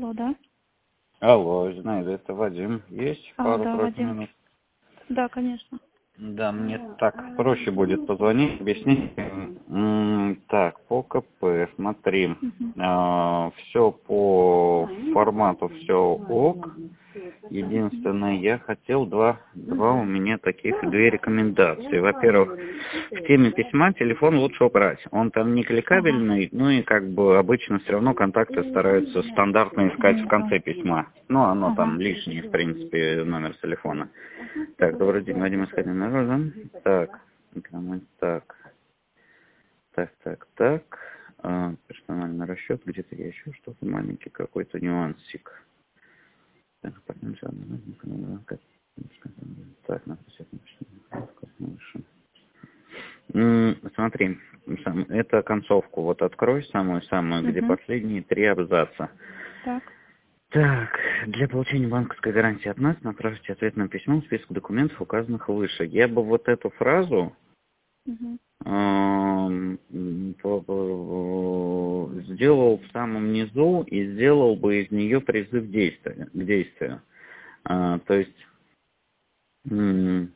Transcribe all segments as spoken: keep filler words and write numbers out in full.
Алло, да? Алло, Зинаида, это Вадим. Есть А, да, пару-тройку Вадим. минут? Да, конечно. Да, мне так проще будет позвонить, объяснить. М, Так, по КП, смотри. Мгм. Все по формату, все ок. Единственное, я хотел два, два у меня таких, две рекомендации. Во-первых, в теме письма телефон лучше убрать. Он там не Ага. кликабельный, ну и как бы обычно все равно контакты стараются стандартно искать в Вижу. конце письма. Ну, оно Ага. там лишнее, в принципе, номер телефона. Так, добрый день, Вадим Искатель народа. Так, кому- так, так, так, так. А, персональный расчет, где-то я еще что-то, маленький какой-то нюансик. Так, пойдемте, ладно, ну, как- так, надо все выше. М, Смотри, сам- это концовку вот открой, самую-самую, где Угу. последние три абзаца. Так. Так, для получения банковской гарантии от нас направьте ответное письмо в список документов, указанных выше. Я бы вот эту фразу Угу. эм, по- по- сделал в самом низу и сделал бы из нее призыв действия, к действию. А, то есть м,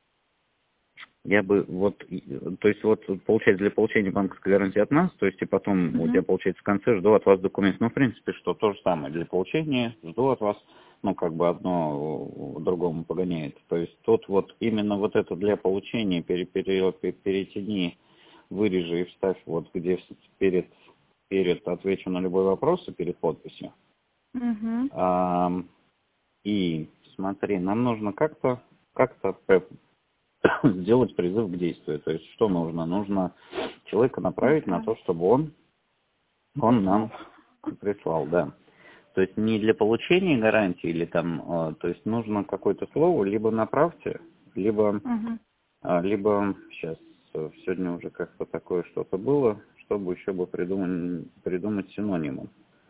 я бы вот, и- то есть вот получается для получения банковской гарантии от нас, то есть и потом у тебя Угу. получается в конце жду от вас документ. Ну, в принципе, что то же самое для получения, жду от вас, ну, как бы одно другому погоняет. То есть тут вот именно вот это для получения пере, пере- пере- перетяни, вырежи и вставь вот где перед, перед отвечу на любой вопрос и перед подписью. Угу. А, и смотри, нам нужно как-то как-то сделать призыв к действию. То есть что нужно? Нужно человека направить на то, Отправить. чтобы он, он Прислал. нам прислал, да. То есть не для получения гарантии или там, э, то есть нужно какое-то слово, либо направьте, либо, Угу. э, либо сейчас сегодня уже как-то такое что-то было, чтобы еще бы придумать, придумать синонимы.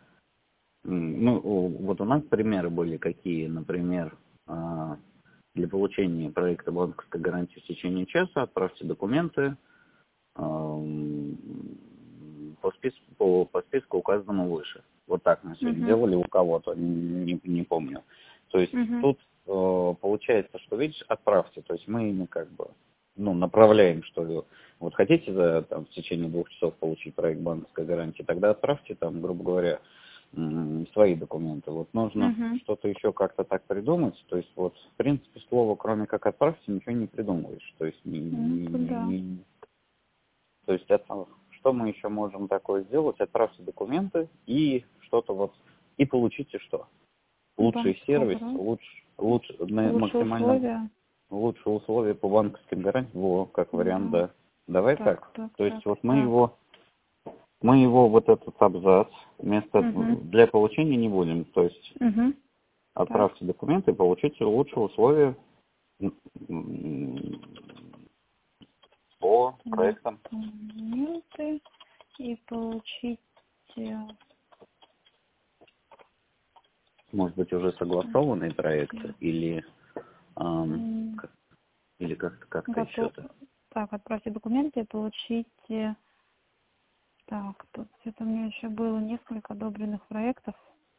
М, Ну, у- вот у нас примеры были какие, например, а, для получения проекта банковской гарантии в течение часа отправьте документы ам, по списку, по, по списку, указанному выше. Вот так мы сегодня Угу. делали у кого-то, не, не помню. То есть Угу. тут э, получается, что, видишь, отправьте. То есть мы ими как бы ну, направляем, что ли. Вот хотите за, там, в течение двух часов получить проект банковской гарантии, тогда отправьте, там, грубо говоря, м, свои документы. Вот нужно Угу. что-то еще как-то так придумать. То есть вот, в принципе, слово, кроме как отправьте, ничего не придумываешь. То есть не, Ну, не- да. не- то есть это, что мы еще можем такое сделать? Отправьте документы и что-то вот, и получите что? Лучший Банковская сервис, гарантия. лучше, лучше, на- Лучшие максимально условия. лучшие условия по банковским гарантиям, во, как вариант, Да. да. Давай Так, так. так, То есть так, вот мы так. его, мы его вот этот абзац вместо Угу. для получения не будем. То есть Угу. Так. отправьте документы и получите лучшие условия м, м, по проектам. Документы и получить э, Может быть, уже согласованный проект или, ам, м, как- или как-то как-то готов. еще-то. Так, отправьте документы и получить. э, Так, тут где-то у меня еще было несколько одобренных проектов.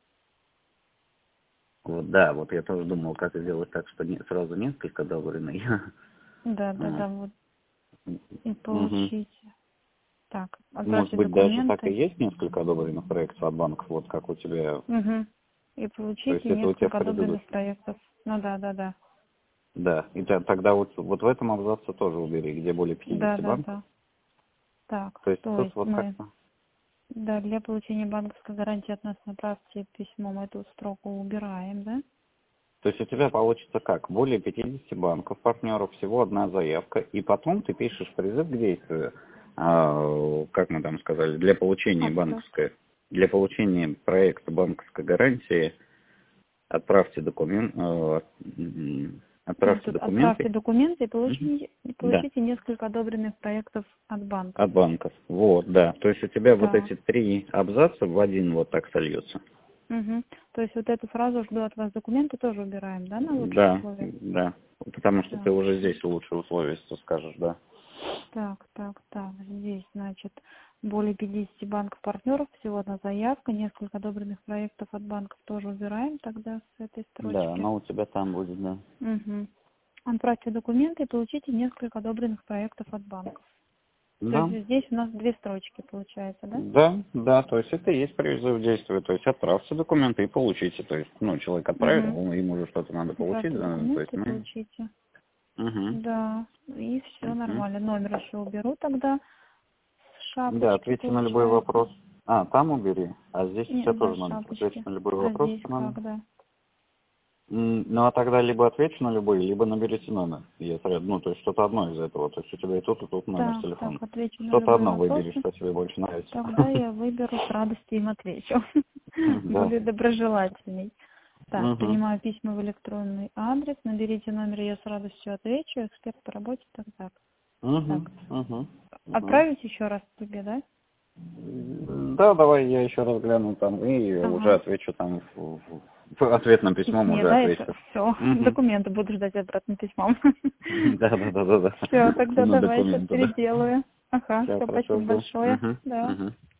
Вот, да, вот я тоже думал, как сделать так, что не, сразу несколько одобренных. Да, да, А, да, вот. И мгм. получить. Так, Может отправьте быть, даже так и документы. есть несколько одобренных проектов от банков, вот как у тебя. Угу. И То получить есть это у тебя в несколько одобренных предыдущем. проектов. Ну да, да, да. Да, и та- тогда вот, вот в этом абзаце тоже убери, где более Да, пятидесяти да, банков. да. Так, То есть то тут есть вот мы, как-то. да, для получения банковской гарантии от нас направьте письмо, мы эту строку убираем, да? То есть у тебя получится как? Более пятидесяти банков, партнеров, всего одна заявка, и потом ты пишешь призыв к действию, а, как мы там сказали, для получения Абзац. банковской, для получения проекта банковской гарантии отправьте документ, э, м, Нет, отправьте тут отправьте документы. документы и Мгм. получите, и Да, получите несколько одобренных проектов от банков. от банков. Вот, да. То есть у тебя вот Так. эти три абзаца в один вот так сольются. Угу. То есть вот эту фразу «жду от вас документы» тоже убираем, да, на лучшие Да, условия? да. Потому что ты Так, уже здесь лучшие условия, что скажешь, да. так, так, так. Здесь, значит, более пятидесяти банков-партнеров, всего одна заявка, несколько одобренных проектов от банков тоже убираем тогда с этой строчки. Да, но у тебя там будет, да. Угу. Отправьте документы и получите несколько одобренных проектов от банков. Да. То есть здесь у нас две строчки получается, да? Да, да, то есть это и есть призыв действия, то есть отправьте документы и получите, то есть, ну, человек отправил, Угу. ему уже что-то надо получить, Отправьте да, то документы есть и мы... получите. Угу. Да, и все Угу. нормально. Номер еще уберу тогда с шапочки, Да, ответьте на любой получается. вопрос. А, там убери, а здесь Нет, все да, тоже надо. шапочки. Ответьте на любой А вопрос, здесь что надо. как, да? М, Ну, а тогда либо ответьте на любой, либо наберите номер. Если, ну, то есть что-то одно из этого. То есть у тебя и тут, и тут номер Так, телефона. так, отвечу на Что-то любые одно выбери, вопросы. что тебе больше нравится. Тогда я выберу с радостью им отвечу. Да. Более доброжелательней. Так, Угу. принимаю письма в электронный адрес. Наберите номер, я с радостью отвечу. Эксперт по работе, так, так. Угу. Так, Угу. отправить еще раз тебе, да? Да, давай я еще раз гляну там и уже Ага. отвечу там в, в- в ответном письмом Письме, уже да, отвечу. это все. Угу. Документы буду ждать обратным письмом. Да, да, да, да, да. Все, тогда На давай сейчас документы, да. переделаю. Ага, Все, все, хорошо, спасибо жду. большое. Угу. Да. Угу.